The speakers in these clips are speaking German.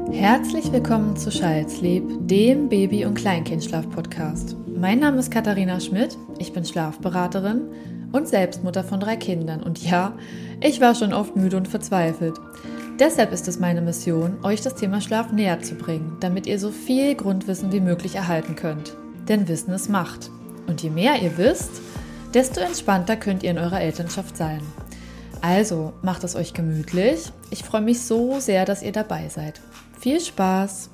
Herzlich willkommen zu Child's-Sleep, dem Baby- und Kleinkindschlaf-Podcast. Mein Name ist Katharina Schmidt, ich bin Schlafberaterin und Selbstmutter von 3 Kindern. Und ja, ich war schon oft müde und verzweifelt. Deshalb ist es meine Mission, euch das Thema Schlaf näher zu bringen, damit ihr so viel Grundwissen wie möglich erhalten könnt. Denn Wissen ist Macht. Und je mehr ihr wisst, desto entspannter könnt ihr in eurer Elternschaft sein. Also, macht es euch gemütlich. Ich freue mich so sehr, dass ihr dabei seid. Viel Spaß!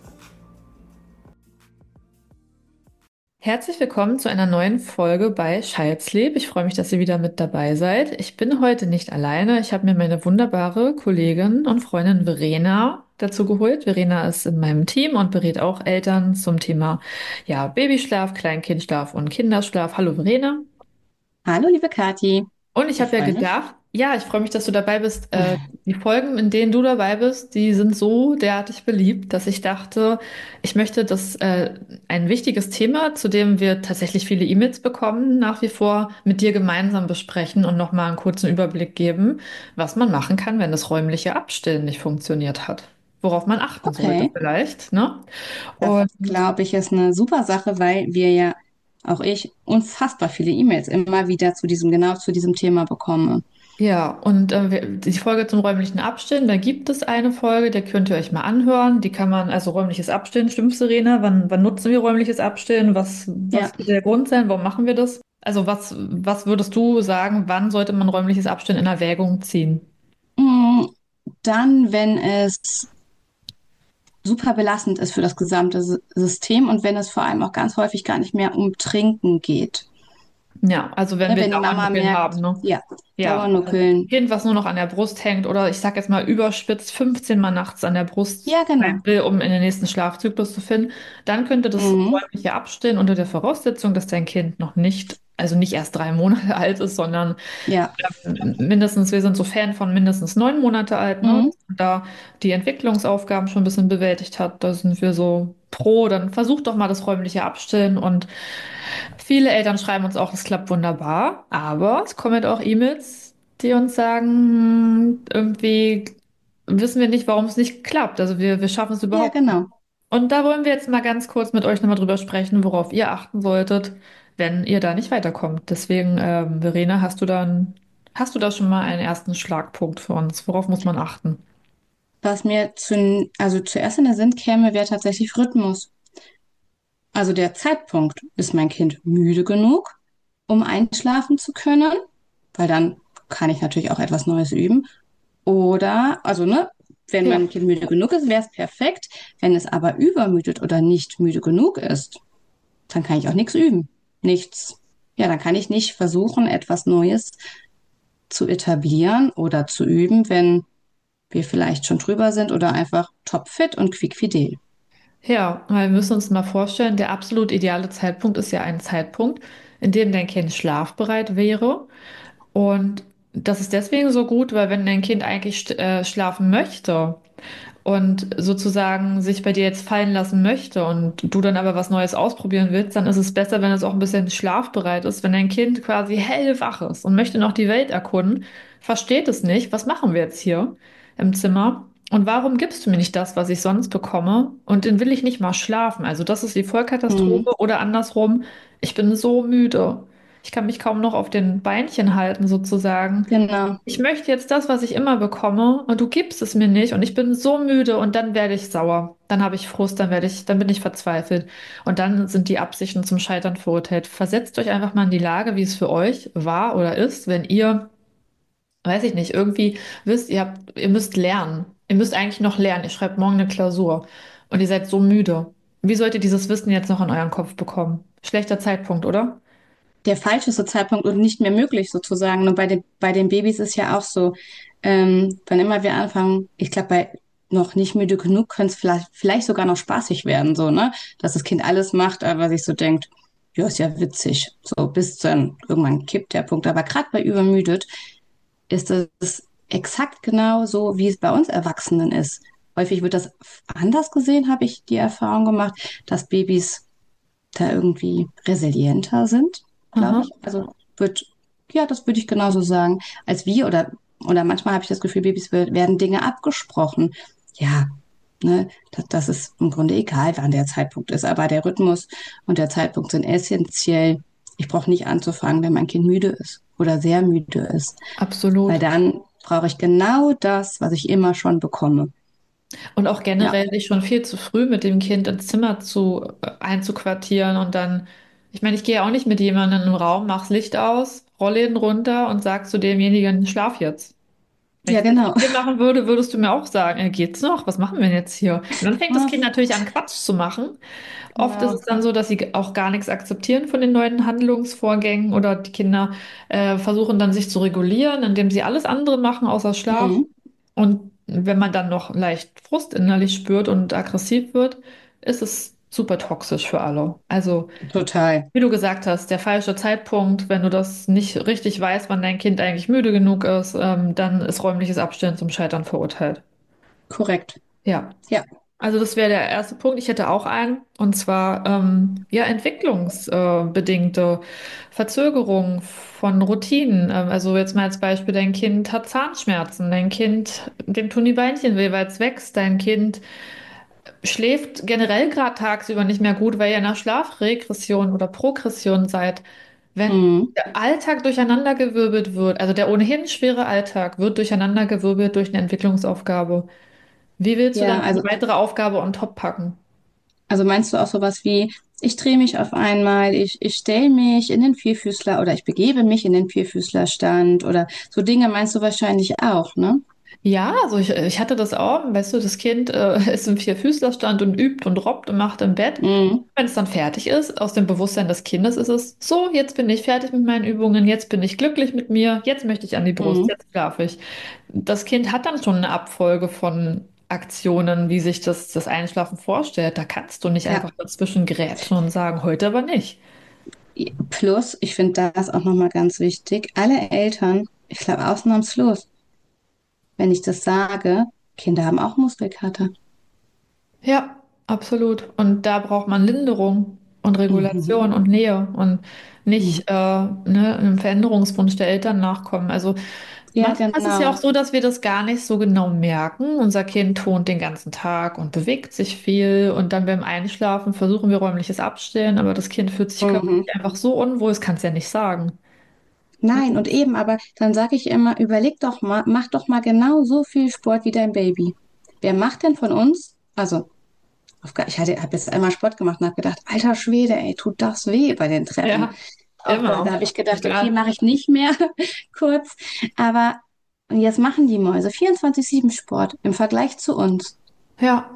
Herzlich willkommen zu einer neuen Folge bei Child's-Sleep. Ich freue mich, dass ihr wieder mit dabei seid. Ich bin heute nicht alleine. Ich habe mir meine wunderbare Kollegin und Freundin Verena dazu geholt. Verena ist in meinem Team und berät auch Eltern zum Thema Babyschlaf, Kleinkindschlaf und Kinderschlaf. Hallo Verena. Hallo, liebe Kathi. Und ich Ich habe ja freue mich. gedacht, ich freue mich, dass du dabei bist. Die Folgen, in denen du dabei bist, die sind so derartig beliebt, dass ich dachte, ich möchte das ein wichtiges Thema, zu dem wir tatsächlich viele E-Mails bekommen, nach wie vor mit dir gemeinsam besprechen und nochmal einen kurzen Überblick geben, was man machen kann, wenn das räumliche Abstillen nicht funktioniert hat. Worauf man achten sollte Okay, vielleicht, ne? das Und glaube ich ist eine super Sache, weil wir ja, auch ich, unfassbar viele E-Mails immer wieder genau zu diesem Thema bekomme. Die Folge zum räumlichen Abstillen, da gibt es eine Folge, die könnt ihr euch mal anhören. Die kann man, also räumliches Abstillen, stimmt, Serena? Wann nutzen wir räumliches Abstillen? Was Ja, wird der Grund sein? Warum machen wir das? Also was würdest du sagen, wann sollte man räumliches Abstillen in Erwägung ziehen? mm, dann, wenn es super belastend ist für das gesamte System und wenn es vor allem auch ganz häufig gar nicht mehr um Trinken geht. Ja, also wenn Ne, wir wenn die Mama Dauernuckeln haben, merkt, ne? ja, Ja, also Dauernuckeln. Kind, was nur noch an der Brust hängt oder ich sag jetzt mal überspitzt 15 Mal nachts an der Brust Ja, sein genau. will, um in den nächsten Schlafzyklus zu finden, dann könnte das Mhm. räumliche Abstillen unter der Voraussetzung, dass dein Kind noch nicht, also nicht erst 3 Monate alt ist, sondern Ja. mindestens, wir sind so Fan von mindestens 9 Monate alt, ne? Mhm. Und da die Entwicklungsaufgaben schon ein bisschen bewältigt hat, da sind wir so pro, dann versucht doch mal das räumliche Abstillen und viele Eltern schreiben uns auch, es klappt wunderbar, aber es kommen halt auch E-Mails, die uns sagen, irgendwie wissen wir nicht, warum es nicht klappt. Also wir schaffen es Ja, überhaupt nicht. genau. Und da wollen wir jetzt mal ganz kurz mit euch nochmal drüber sprechen, worauf ihr achten solltet, wenn ihr da nicht weiterkommt. Deswegen, Verena, hast du da schon mal einen ersten Schlagpunkt für uns? Worauf muss man achten? Was mir also zuerst in den Sinn käme, wäre tatsächlich Rhythmus. Also der Zeitpunkt, ist mein Kind müde genug, um einschlafen zu können? Weil dann kann ich natürlich auch etwas Neues üben. Oder, also ne, wenn Ja. mein Kind müde genug ist, wäre es perfekt. Wenn es aber übermüdet oder nicht müde genug ist, dann kann ich auch nichts üben. Nichts. Ja, dann kann ich nicht versuchen, etwas Neues zu etablieren oder zu üben, wenn wir vielleicht schon drüber sind oder einfach topfit und quickfidel. Ja, weil wir müssen uns mal vorstellen, der absolut ideale Zeitpunkt ist ja ein Zeitpunkt, in dem dein Kind schlafbereit wäre. Und das ist deswegen so gut, weil wenn dein Kind eigentlich schlafen möchte und sozusagen sich bei dir jetzt fallen lassen möchte und du dann aber was Neues ausprobieren willst, dann ist es besser, wenn es auch ein bisschen schlafbereit ist. Wenn dein Kind quasi hellwach ist und möchte noch die Welt erkunden, versteht es nicht, was machen wir jetzt hier im Zimmer? Und warum gibst du mir nicht das, was ich sonst bekomme? Und dann will ich nicht mal schlafen. Also das ist die Mhm, Vollkatastrophe oder andersrum, ich bin so müde. Ich kann mich kaum noch auf den Beinchen halten, sozusagen. genau. Ich möchte jetzt das, was ich immer bekomme, und du gibst es mir nicht, und ich bin so müde, und dann werde ich sauer. Dann habe ich Frust, dann bin ich verzweifelt. Und dann sind die Absichten zum Scheitern verurteilt. Versetzt euch einfach mal in die Lage, wie es für euch war oder ist, wenn ihr, weiß ich nicht, irgendwie wisst, ihr müsst lernen. Ihr müsst eigentlich noch lernen. Ihr schreibt morgen eine Klausur und ihr seid so müde. Wie sollt ihr dieses Wissen jetzt noch in euren Kopf bekommen? Schlechter Zeitpunkt, oder? Der falscheste Zeitpunkt und nicht mehr möglich sozusagen. Und bei den Babys ist ja auch so, wann immer wir anfangen, ich glaube, bei noch nicht müde genug könnte es vielleicht sogar noch spaßig werden, so, ne? Dass das Kind alles macht, aber sich so denkt, ja, ist ja witzig. So, bis dann irgendwann kippt der Punkt. Aber gerade bei übermüdet ist es exakt genau so, wie es bei uns Erwachsenen ist. Häufig wird das anders gesehen, habe ich die Erfahrung gemacht, dass Babys da irgendwie resilienter sind, glaube Aha. ich. Also wird, ja, das würde ich genauso sagen, als wir oder manchmal habe ich das Gefühl, Babys werden Dinge abgesprochen. Ja, Ne? Das ist im Grunde egal, wann der Zeitpunkt ist, aber der Rhythmus und der Zeitpunkt sind essentiell. Ich brauche nicht anzufangen, wenn mein Kind müde ist oder sehr müde ist, weil Absolut. dann brauche ich genau das, was ich immer schon bekomme. Und auch Ja, generell sich schon viel zu früh mit dem Kind ins Zimmer einzuquartieren und dann, ich meine, ich gehe auch nicht mit jemandem in den Raum, mach's Licht aus, Rollläden runter und sag zu demjenigen, schlaf jetzt. Wenn ich ja, das jetzt genau. mit dir machen würde, würdest du mir auch sagen, geht's noch? Was machen wir denn jetzt hier? Und dann fängt das Ja, Kind natürlich an, Quatsch zu machen. Oft ist es genau. dann so, dass sie auch gar nichts akzeptieren von den neuen Handlungsvorgängen oder die Kinder versuchen dann sich zu regulieren, indem sie alles andere machen außer Schlaf. Mhm. Und wenn man dann noch leicht Frust innerlich spürt und aggressiv wird, ist es super toxisch für alle. Also, Total. wie du gesagt hast, der falsche Zeitpunkt, wenn du das nicht richtig weißt, wann dein Kind eigentlich müde genug ist, dann ist räumliches Abstellen zum Scheitern verurteilt. Korrekt. Ja. Ja. Also das wäre der erste Punkt. Ich hätte auch einen, und zwar ja entwicklungsbedingte Verzögerung von Routinen. Also jetzt mal als Beispiel, dein Kind hat Zahnschmerzen, dein Kind, dem tun die Beinchen weh, weil es wächst, dein Kind schläft generell gerade tagsüber nicht mehr gut, weil ihr in einer Schlafregression oder Progression seid. Wenn Mhm. der Alltag durcheinandergewirbelt wird, also der ohnehin schwere Alltag wird durcheinandergewirbelt durch eine Entwicklungsaufgabe. Wie willst du dann Ja, noch eine weitere Aufgabe on top packen? also meinst du auch sowas wie, ich drehe mich auf einmal, ich stelle mich in den Vierfüßler oder ich begebe mich in den Vierfüßlerstand oder so Dinge meinst du wahrscheinlich auch, ne? Ja, also ich hatte das auch, weißt du, das Kind ist im Vierfüßlerstand und übt und robbt und macht im Bett. Mhm. Wenn es dann fertig ist, aus dem Bewusstsein des Kindes ist es so, jetzt bin ich fertig mit meinen Übungen, jetzt bin ich glücklich mit mir, jetzt möchte ich an die Brust, Mhm. jetzt schlafe ich. Das Kind hat dann schon eine Abfolge von Aktionen, wie sich das Einschlafen vorstellt. Da kannst du nicht Ja. einfach dazwischen grätschen und sagen, heute aber nicht. Plus, ich finde das auch nochmal ganz wichtig, alle Eltern, ich glaube ausnahmslos, wenn ich das sage, Kinder haben auch Muskelkater. Ja, absolut. Und da braucht man Linderung und Mhm. Regulation und Nähe und nicht Mhm. einem Veränderungswunsch der Eltern nachkommen. Also Ja, manchmal ist es ja auch genau. so, dass wir das gar nicht so genau merken. Unser Kind turnt den ganzen Tag und bewegt sich viel und dann beim Einschlafen versuchen wir räumliches Abstellen, aber das Kind fühlt sich Mhm. körperlich einfach so unwohl, es kann es ja nicht sagen. Nein, und eben, aber dann sage ich immer, überleg doch mal, mach doch mal genau so viel Sport wie dein Baby. Wer macht denn von uns, also habe jetzt einmal Sport gemacht und habe gedacht, alter Schwede, ey, tut das weh bei den Treppen. Ja, Oh Gott, da immer. habe ich gedacht, okay, Egal. mache ich nicht mehr kurz. Aber und jetzt machen die Mäuse 24/7 Sport im Vergleich zu uns. Ja,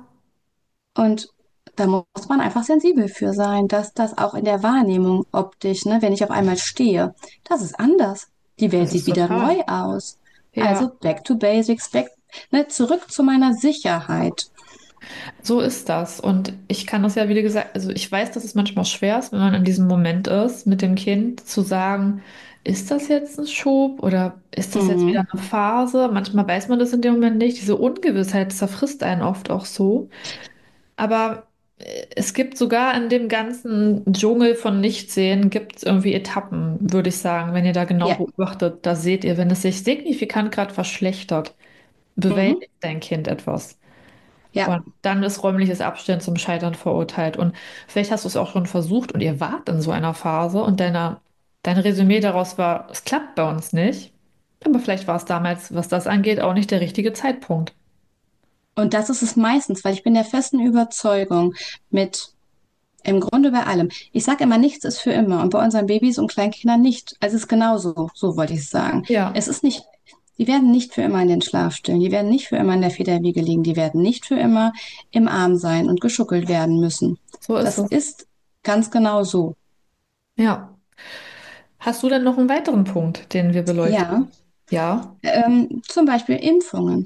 Und da muss man einfach sensibel für sein, dass das auch in der Wahrnehmung optisch, ne, wenn ich auf einmal stehe, das ist anders. Die Welt das sieht ist wieder total. neu aus. Also Ja. back to basics, ne, zurück zu meiner Sicherheit. So ist das. Und ich kann das ja, wie gesagt, also ich weiß, dass es manchmal schwer ist, wenn man in diesem Moment ist, mit dem Kind zu sagen, ist das jetzt ein Schub oder ist das jetzt wieder Mhm. eine Phase? Manchmal weiß man das in dem Moment nicht. Diese Ungewissheit zerfrisst einen oft auch so. Aber es gibt sogar in dem ganzen Dschungel von Nichtsehen, gibt es irgendwie Etappen, würde ich sagen. Wenn ihr da genau Ja, beobachtet, da seht ihr, wenn es sich signifikant gerade verschlechtert, mhm. bewältigt dein Kind etwas. Ja. Und dann ist räumliches Abstellen zum Scheitern verurteilt. Und vielleicht hast du es auch schon versucht und ihr wart in so einer Phase und dein Resümee daraus war, es klappt bei uns nicht. Aber vielleicht war es damals, was das angeht, auch nicht der richtige Zeitpunkt. Und das ist es meistens, weil ich bin der festen Überzeugung mit im Grunde bei allem. Ich sage immer, nichts ist für immer. Und bei unseren Babys und Kleinkindern nicht. Also es ist genauso, so wollte ich es sagen. Ja, Es ist nicht, die werden nicht für immer in den Schlaf stillen. Die werden nicht für immer in der Federwiege liegen. Die werden nicht für immer im Arm sein und geschuckelt werden müssen. so ist Das es. ist ganz genau so. Ja. Hast du denn noch einen weiteren Punkt, den wir Ja, beleuchten? Ja. zum Beispiel Impfungen.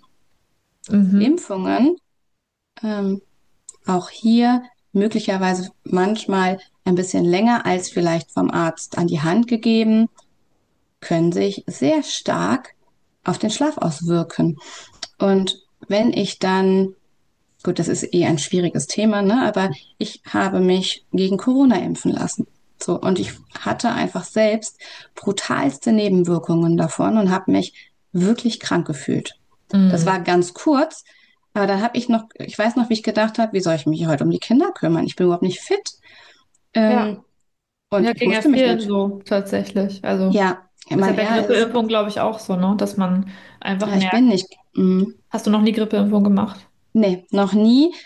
Mhm. Impfungen, ähm, auch hier möglicherweise manchmal ein bisschen länger als vielleicht vom Arzt an die Hand gegeben, können sich sehr stark auf den Schlaf auswirken. Und wenn ich dann, gut, das ist eh ein schwieriges Thema, ne, aber ich habe mich gegen Corona impfen lassen. So, und ich hatte einfach selbst brutalste Nebenwirkungen davon und habe mich wirklich krank gefühlt. Das Mhm. war ganz kurz, Aber dann habe ich noch, ich weiß noch, wie ich gedacht habe, wie soll ich mich heute um die Kinder kümmern? Ich bin überhaupt nicht fit. Ja, Ähm, ja, und ich ging ja musste mich vielen natürlich, so tatsächlich. Also ja, ist ja mein bei Herr ist, Grippeimpfung, glaube ich, auch so, ne? Dass man einfach ja, ich bin merkt, nicht, mm, hast du noch nie Grippeimpfung gemacht? nee, noch nie.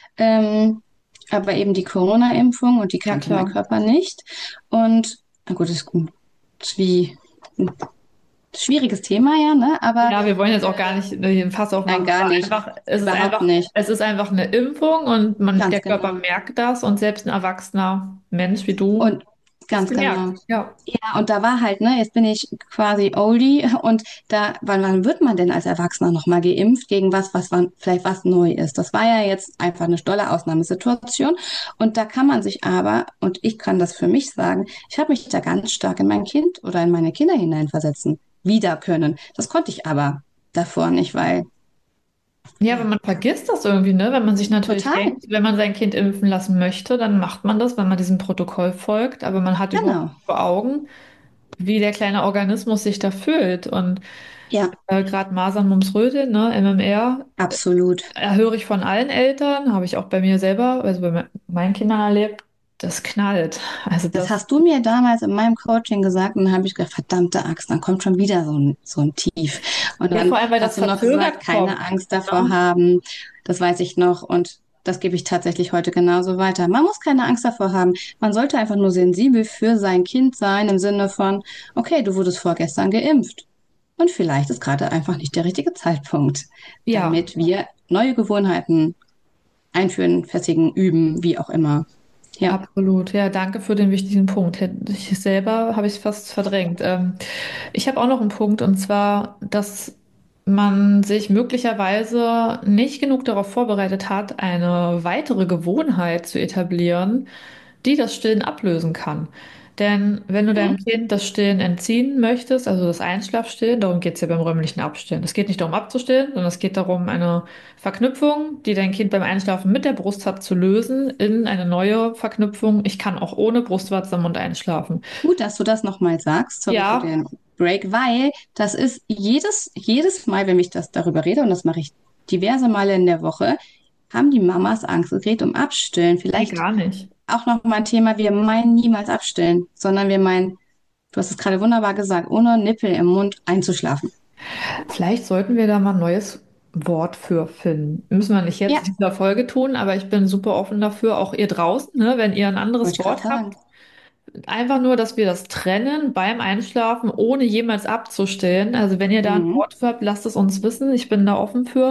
Aber eben die Corona-Impfung und die Ja, kannte mein klar. Körper nicht. Und, na gut, ist wie ein schwieriges Thema, ja, ne? Aber Ja, wir wollen jetzt auch gar nicht den Fass nein, aufmachen, gar aber nicht. einfach, Überhaupt nicht. es ist einfach eine Impfung und der Ganz Körper genau. merkt das und selbst ein erwachsener Mensch wie du Und ist ganz genau. gemerkt. Ja. Ja, und da war halt, ne, jetzt bin ich quasi Oldie und da, wann wird man denn als Erwachsener nochmal geimpft gegen vielleicht was neu ist? Das war ja jetzt einfach eine tolle Ausnahmesituation. Und da kann man sich aber, und ich kann das für mich sagen, ich habe mich da ganz stark in mein Kind oder in meine Kinder hineinversetzen, wieder können. Das konnte ich aber davor nicht, weil, Ja, aber ja, man vergisst das irgendwie, ne? Wenn man sich natürlich total, denkt, wenn man sein Kind impfen lassen möchte, dann macht man das, wenn man diesem Protokoll folgt, aber man hat überhaupt genau. nicht vor Augen, wie der kleine Organismus sich da fühlt. Und Ja, gerade Masern, Mumps, Röteln, ne, MMR, absolut. höre ich von allen Eltern, habe ich auch bei mir selber, also bei meinen Kindern erlebt, das knallt. Also Das das, hast du mir damals in meinem Coaching gesagt und dann habe ich gedacht, verdammte Axt, dann kommt schon wieder so ein Tief. Und ja, dann vor allem, weil das hast du noch gesagt, verzögert keine kommt. Angst davor Ne? haben. Das weiß ich noch und das gebe ich tatsächlich heute genauso weiter. Man muss keine Angst davor haben. Man sollte einfach nur sensibel für sein Kind sein im Sinne von, okay, du wurdest vorgestern geimpft. Und vielleicht ist gerade einfach nicht der richtige Zeitpunkt, Ja, damit wir neue Gewohnheiten einführen, festigen, üben, wie auch immer. Ja. absolut. Ja, danke für den wichtigen Punkt. Ich selber habe ich fast verdrängt. Ich habe auch noch einen Punkt und zwar, dass man sich möglicherweise nicht genug darauf vorbereitet hat, eine weitere Gewohnheit zu etablieren, die das Stillen ablösen kann. Denn wenn du deinem Mhm. Kind das Stillen entziehen möchtest, also das Einschlafstillen, darum geht es ja beim räumlichen Abstillen. Es geht nicht darum abzustillen, sondern es geht darum, eine Verknüpfung, die dein Kind beim Einschlafen mit der Brust hat, zu lösen, in eine neue Verknüpfung. Ich kann auch ohne Brustwarze am Mund einschlafen. Gut, dass du das nochmal sagst. Sorry für Ja, den Break, weil das ist jedes Mal, wenn ich das darüber rede, und das mache ich diverse Male in der Woche, haben die Mamas Angst. Es geht um Abstillen. nee, Vielleicht gar nicht. auch noch mal ein Thema, wir meinen niemals abstillen, sondern wir meinen, du hast es gerade wunderbar gesagt, ohne Nippel im Mund einzuschlafen. Vielleicht sollten wir da mal ein neues Wort für finden. Müssen wir nicht jetzt Ja, in dieser Folge tun, aber ich bin super offen dafür, auch ihr draußen, ne, wenn ihr ein wollte anderes ich gerade Wort sagen. habt. Einfach nur, dass wir das trennen beim Einschlafen, ohne jemals abzustellen. Also wenn ihr da ein Mhm. Wort für habt, lasst es uns wissen. Ich bin da offen für.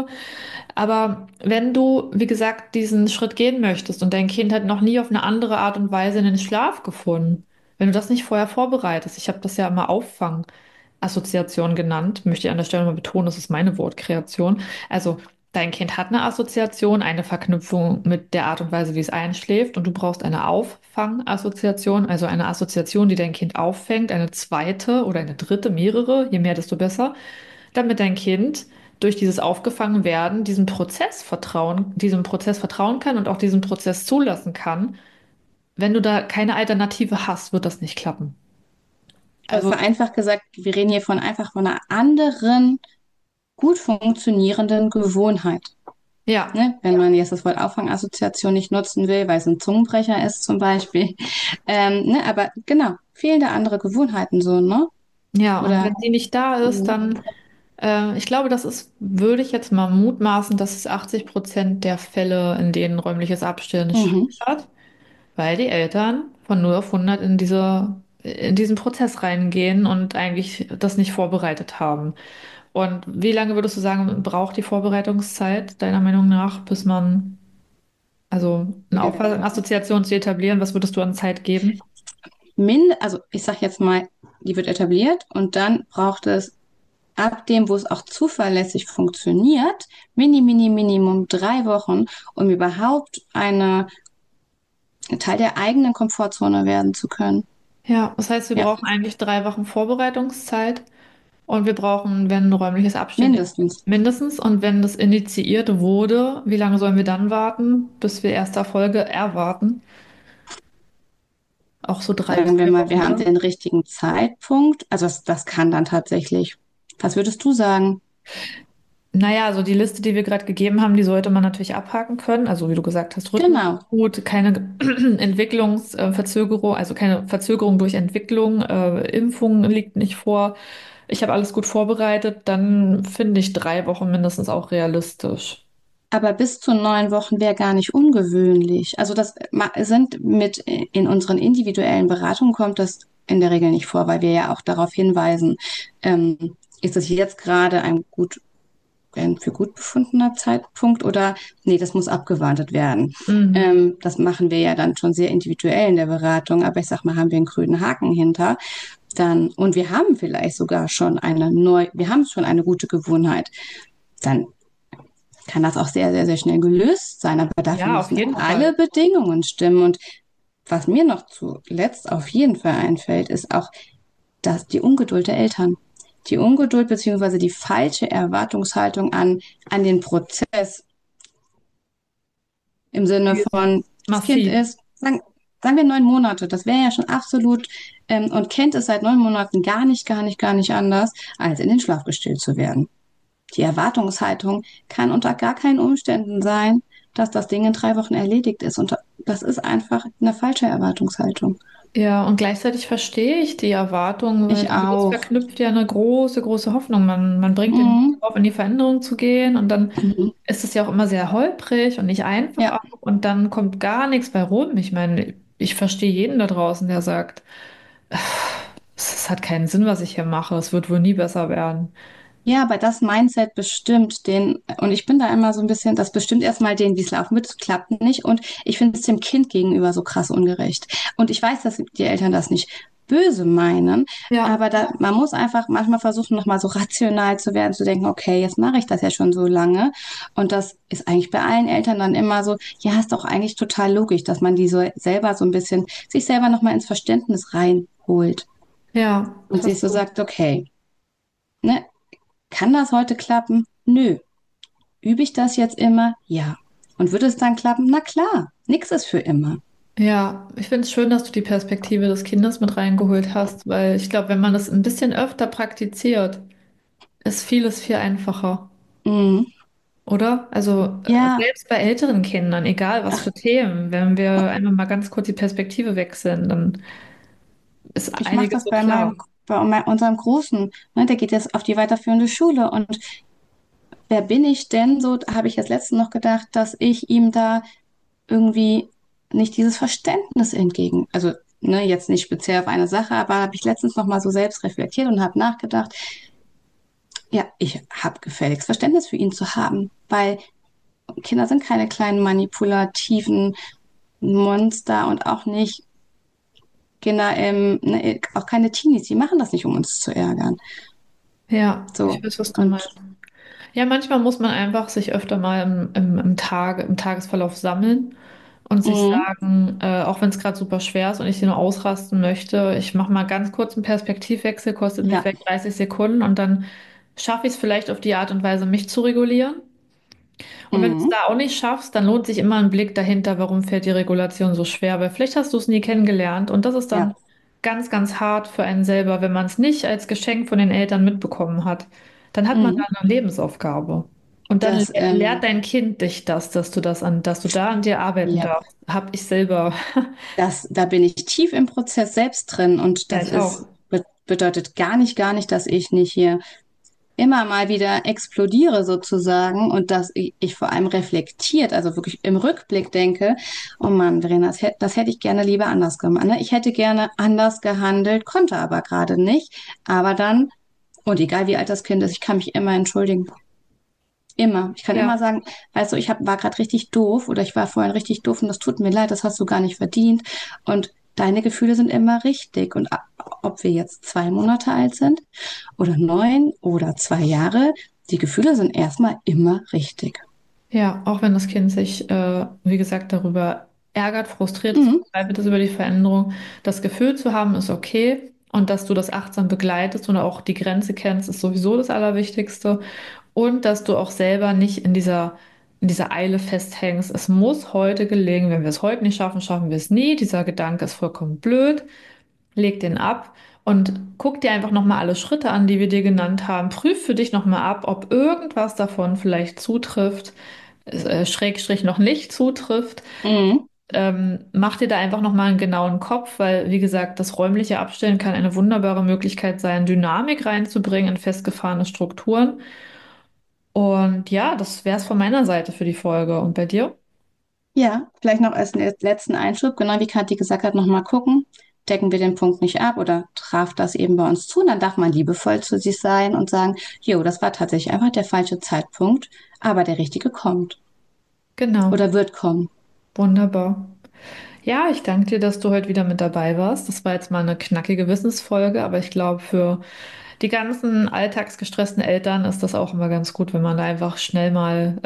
Aber wenn du, wie gesagt, diesen Schritt gehen möchtest und dein Kind hat noch nie auf eine andere Art und Weise in den Schlaf gefunden, wenn du das nicht vorher vorbereitest, ich habe das ja immer Auffang-Assoziation genannt, möchte ich an der Stelle mal betonen, das ist meine Wortkreation. Also dein Kind hat eine Assoziation, eine Verknüpfung mit der Art und Weise, wie es einschläft, und du brauchst eine Auffang-Assoziation, also eine Assoziation, die dein Kind auffängt, eine zweite oder eine dritte, mehrere, je mehr, desto besser, damit dein Kind durch dieses Aufgefangenwerden diesem Prozess vertrauen kann und auch diesen Prozess zulassen kann. Wenn du da keine Alternative hast, wird das nicht klappen. Also Also vereinfacht gesagt, wir reden hier von einer anderen, gut funktionierenden Gewohnheit. ja, Ne? Wenn man jetzt das Wort Auffangassoziation nicht nutzen will, weil es ein Zungenbrecher ist zum Beispiel. Ne? Aber genau, fehlende andere Gewohnheiten so, ne? ja, und Oder wenn die nicht da ist, mhm. dann, ich glaube, das ist, würde ich jetzt mal mutmaßen, dass es 80% der Fälle, in denen räumliches Abstillen Mhm. scheitert, weil die Eltern von 0 auf 100 in diesen Prozess reingehen und eigentlich das nicht vorbereitet haben. Und wie lange würdest du sagen, braucht die Vorbereitungszeit deiner Meinung nach, bis man, also eine Assoziation zu etablieren, was würdest du an Zeit geben? Also ich sag jetzt mal, die wird etabliert und dann braucht es ab dem, wo es auch zuverlässig funktioniert, Minimum 3 Wochen, um überhaupt ein Teil der eigenen Komfortzone werden zu können. Ja, das heißt, wir Ja, brauchen eigentlich 3 Wochen Vorbereitungszeit und wir brauchen, wenn räumliches Abstehen mindestens. mindestens, und wenn das initiiert wurde, wie lange sollen wir dann warten, bis wir erste Erfolge erwarten? Auch so drei bis Sagen wir vier mal, Wochen, wir haben oder? den richtigen Zeitpunkt. Also das kann dann tatsächlich. Was würdest du sagen? Naja, also die Liste, die wir gerade gegeben haben, die sollte man natürlich abhaken können. Also wie du gesagt hast, Rhythmus Genau. gut, keine Entwicklungsverzögerung, also keine Verzögerung durch Entwicklung, Impfung liegt nicht vor. Ich habe alles gut vorbereitet, dann finde ich 3 Wochen mindestens auch realistisch. Aber bis zu 9 Wochen wäre gar nicht ungewöhnlich. Also das sind mit in unseren individuellen Beratungen kommt das in der Regel nicht vor, weil wir ja auch darauf hinweisen, ist es jetzt gerade ein für gut befundener Zeitpunkt oder nee, das muss abgewartet werden. Mhm. Das machen wir ja dann schon sehr individuell in der Beratung, aber ich sag mal, haben wir einen grünen Haken hinter, dann, und wir haben vielleicht sogar schon wir haben schon eine gute Gewohnheit, dann kann das auch sehr, sehr, sehr schnell gelöst sein. Aber dafür Ja, auf müssen jeden alle Fall. Bedingungen stimmen. Und was mir noch zuletzt auf jeden Fall einfällt, ist auch die Ungeduld der Eltern. Die Ungeduld beziehungsweise die falsche Erwartungshaltung an den Prozess im Sinne Die ist von, das Kind massiv. ist, sagen wir 9 Monate, das wäre ja schon absolut, und kennt es seit 9 Monaten gar nicht, gar nicht, gar nicht anders, als in den Schlaf gestillt zu werden. Die Erwartungshaltung kann unter gar keinen Umständen sein, dass das Ding in 3 Wochen erledigt ist. Und das ist einfach eine falsche Erwartungshaltung. Ja, und gleichzeitig verstehe ich die Erwartung, weil Ich damit auch. verknüpft ja eine große, große Hoffnung. Man bringt den Mhm. auf, in die Veränderung zu gehen und dann Mhm. ist es ja auch immer sehr holprig und nicht einfach Ja. auch und dann kommt gar nichts bei rum. Ich meine, ich verstehe jeden da draußen, der sagt, es hat keinen Sinn, was ich hier mache. Es wird wohl nie besser werden. Ja, aber das Mindset bestimmt den, und ich bin da immer so ein bisschen, das bestimmt erstmal den, wie es laufen wird, es klappt nicht. Und ich finde es dem Kind gegenüber so krass ungerecht. Und ich weiß, dass die Eltern das nicht böse meinen, Ja, aber man muss einfach manchmal versuchen, nochmal so rational zu werden, zu denken, okay, jetzt mache ich das ja schon so lange. Und das ist eigentlich bei allen Eltern dann immer so, ja, ist doch eigentlich total logisch, dass man die so selber so ein bisschen, sich selber nochmal ins Verständnis reinholt ja, und sich hast so du. sagt, okay, ne, kann das heute klappen? Nö. Übe ich das jetzt immer? Ja. Und wird es dann klappen? Na klar, nix ist für immer. Ja, ich finde es schön, dass du die Perspektive des Kindes mit reingeholt hast, weil ich glaube, wenn man das ein bisschen öfter praktiziert, ist vieles viel einfacher. Mhm. Oder? Also Ja, selbst bei älteren Kindern, egal was für Themen, wenn wir einfach mal ganz kurz die Perspektive wechseln, dann ist ich mache einiges das so klar. unserem Großen. Ne, der geht jetzt auf die weiterführende Schule. Und wer bin ich denn? So habe ich jetzt letztens noch gedacht, dass ich ihm da irgendwie nicht dieses Verständnis entgegen, also ne, jetzt nicht speziell auf eine Sache, aber habe ich letztens noch mal so selbst reflektiert und habe nachgedacht, ja, ich habe gefälligst Verständnis für ihn zu haben, weil Kinder sind keine kleinen manipulativen Monster und auch nicht Kinder, ne, auch keine Teenies, die machen das nicht, um uns zu ärgern. Ja, ich So. weiß, was du meinst. Und Ja, manchmal muss man einfach sich öfter mal im Tagesverlauf sammeln und sich mhm, sagen, auch wenn es gerade super schwer ist und ich hier nur ausrasten möchte, ich mache mal ganz kurz einen Perspektivwechsel, kostet mich ja, vielleicht 30 Sekunden und dann schaffe ich es vielleicht auf die Art und Weise, mich zu regulieren. Und wenn du es mhm, da auch nicht schaffst, dann lohnt sich immer ein Blick dahinter, warum fällt die Regulation so schwer, weil vielleicht hast du es nie kennengelernt und das ist dann ja, ganz, ganz hart für einen selber, wenn man es nicht als Geschenk von den Eltern mitbekommen hat. Dann hat man da mhm. eine Lebensaufgabe. Und dann Das, lehrt dein Kind dich das, dass du da an dir arbeiten ja, darfst. Hab ich selber. da bin ich tief im Prozess selbst drin und Ja, das ich auch. bedeutet gar nicht, dass ich nicht hier immer mal wieder explodiere sozusagen und dass ich vor allem reflektiert, also wirklich im Rückblick denke, oh Mann, Verena, das hätte ich gerne lieber anders gemacht. Ne? Ich hätte gerne anders gehandelt, konnte aber gerade nicht. Aber dann, und egal wie alt das Kind ist, ich kann mich immer entschuldigen. Immer. Ich kann immer Ja, sagen, weißt du, war gerade richtig doof oder ich war vorhin richtig doof und das tut mir leid, das hast du gar nicht verdient. Und deine Gefühle sind immer richtig. Und ob wir jetzt 2 Monate alt sind oder 9 oder 2 Jahre, die Gefühle sind erstmal immer richtig. ja, auch wenn das Kind sich, wie gesagt, darüber ärgert, frustriert ist, Mhm. verzweifelt ist über die Veränderung, das Gefühl zu haben, ist okay. Und dass du das achtsam begleitest und auch die Grenze kennst, ist sowieso das Allerwichtigste. Und dass du auch selber nicht in dieser Eile festhängst. Es muss heute gelingen. Wenn wir es heute nicht schaffen, schaffen wir es nie. Dieser Gedanke ist vollkommen blöd. Leg den ab und guck dir einfach nochmal alle Schritte an, die wir dir genannt haben. Prüf für dich nochmal ab, ob irgendwas davon vielleicht zutrifft, Schrägstrich noch nicht zutrifft. Mhm. Mach dir da einfach nochmal einen genauen Kopf, weil, wie gesagt, das räumliche Abstellen kann eine wunderbare Möglichkeit sein, Dynamik reinzubringen in festgefahrene Strukturen. Und ja, das wäre es von meiner Seite für die Folge. Und bei dir? Ja, vielleicht noch als letzten Einschub, genau wie Kathi gesagt hat, nochmal gucken, decken wir den Punkt nicht ab oder traf das eben bei uns zu. Und dann darf man liebevoll zu sich sein und sagen, jo, das war tatsächlich einfach der falsche Zeitpunkt, aber der richtige kommt Genau. oder wird kommen. Wunderbar. Ja, ich danke dir, dass du heute wieder mit dabei warst. Das war jetzt mal eine knackige Wissensfolge, aber ich glaube, für die ganzen alltagsgestressten Eltern ist das auch immer ganz gut, wenn man da einfach schnell mal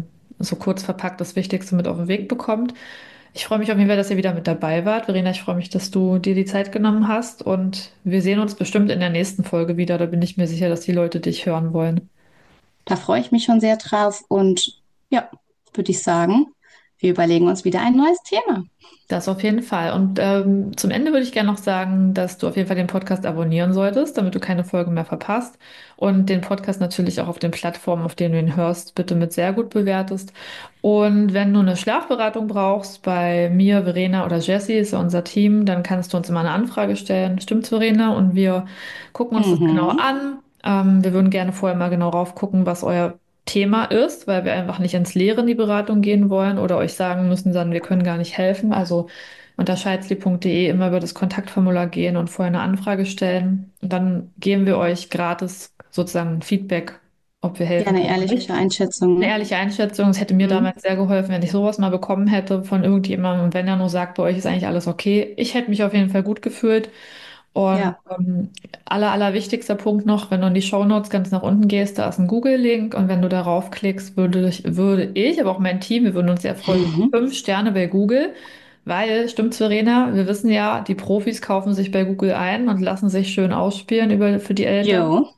so kurz verpackt das Wichtigste mit auf den Weg bekommt. Ich freue mich auf jeden Fall, dass ihr wieder mit dabei wart. Verena, ich freue mich, dass du dir die Zeit genommen hast und wir sehen uns bestimmt in der nächsten Folge wieder. Da bin ich mir sicher, dass die Leute dich hören wollen. Da freue ich mich schon sehr drauf und ja, würde ich sagen, wir überlegen uns wieder ein neues Thema. Das auf jeden Fall. Und zum Ende würde ich gerne noch sagen, dass du auf jeden Fall den Podcast abonnieren solltest, damit du keine Folge mehr verpasst. Und den Podcast natürlich auch auf den Plattformen, auf denen du ihn hörst, bitte mit sehr gut bewertest. Und wenn du eine Schlafberatung brauchst, bei mir, Verena oder Jessie, ist ja unser Team, dann kannst du uns immer eine Anfrage stellen. Stimmt's, Verena? Und wir gucken uns das genau Mhm. an. Wir würden gerne vorher mal genau raufgucken, was euer Thema ist, weil wir einfach nicht ins Leere in die Beratung gehen wollen oder euch sagen müssen, dann wir können gar nicht helfen. Also unter scheidli.de immer über das Kontaktformular gehen und vorher eine Anfrage stellen. Und dann geben wir euch gratis sozusagen ein Feedback, ob wir Ja, helfen eine können oder ehrliche nicht. Einschätzung, Eine ne? ehrliche Einschätzung. Es hätte mir Mhm. damals sehr geholfen, wenn ich sowas mal bekommen hätte von irgendjemandem. Und wenn er nur sagt, bei euch ist eigentlich alles okay. Ich hätte mich auf jeden Fall gut gefühlt. Und Ja. allerwichtigster Punkt noch, wenn du in die Shownotes ganz nach unten gehst, da ist ein Google-Link und wenn du darauf klickst, würde ich, aber auch mein Team, wir würden uns sehr freuen über Mhm. 5 Sterne bei Google, weil, stimmt's, Verena, wir wissen ja, die Profis kaufen sich bei Google ein und lassen sich schön ausspielen für die Eltern. Jo,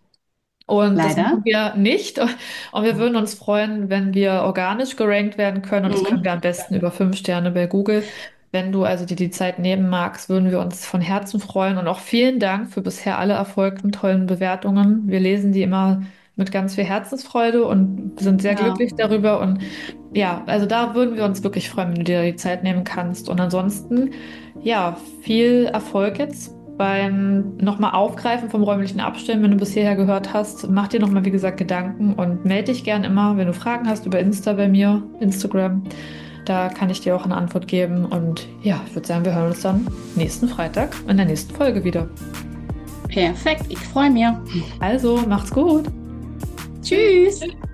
Und das leider. machen wir nicht. Und wir würden uns freuen, wenn wir organisch gerankt werden können. Und das können Mhm. wir am besten über 5 Sterne bei Google. Wenn du also dir die Zeit nehmen magst, würden wir uns von Herzen freuen. Und auch vielen Dank für bisher alle erfolgten, tollen Bewertungen. Wir lesen die immer mit ganz viel Herzensfreude und sind sehr Ja, glücklich darüber. Und ja, also da würden wir uns wirklich freuen, wenn du dir die Zeit nehmen kannst. Und ansonsten, ja, viel Erfolg jetzt beim nochmal Aufgreifen vom räumlichen Abstellen. Wenn du bis hierher gehört hast, mach dir nochmal, wie gesagt, Gedanken und melde dich gern immer, wenn du Fragen hast über Insta bei mir, Instagram. Da kann ich dir auch eine Antwort geben. Und ja, ich würde sagen, wir hören uns dann nächsten Freitag in der nächsten Folge wieder. perfekt. Ich freue mich. Also, macht's gut. Tschüss. Tschüss.